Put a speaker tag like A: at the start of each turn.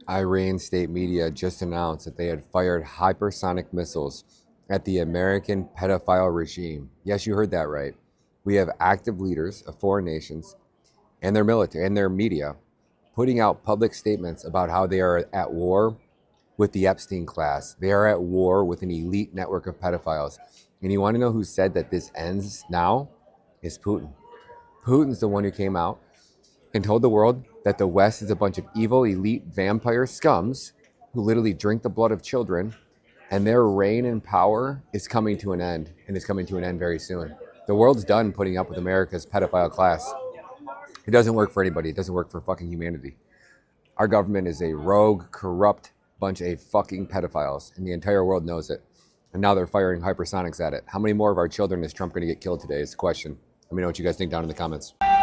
A: Iran state media just announced that they had fired hypersonic missiles at the American pedophile regime. Yes, you heard that right. We have active leaders of foreign nations and their military and their media putting out public statements about how they are at war with the Epstein class. They are at war with an elite network of pedophiles. And you want to know who said that this ends now? It's Putin. Putin's the one who came out and told the world that the West is a bunch of evil, elite vampire scums who literally drink the blood of children, and their reign and power is coming to an end, and it's coming to an end very soon. The world's done putting up with America's pedophile class. It doesn't work for anybody. It doesn't work for fucking humanity. Our government is a rogue, corrupt bunch of fucking pedophiles, and the entire world knows it. And now they're firing hypersonics at it. How many more of our children is Trump going to get killed today is the question. Let me know what you guys think down in the comments.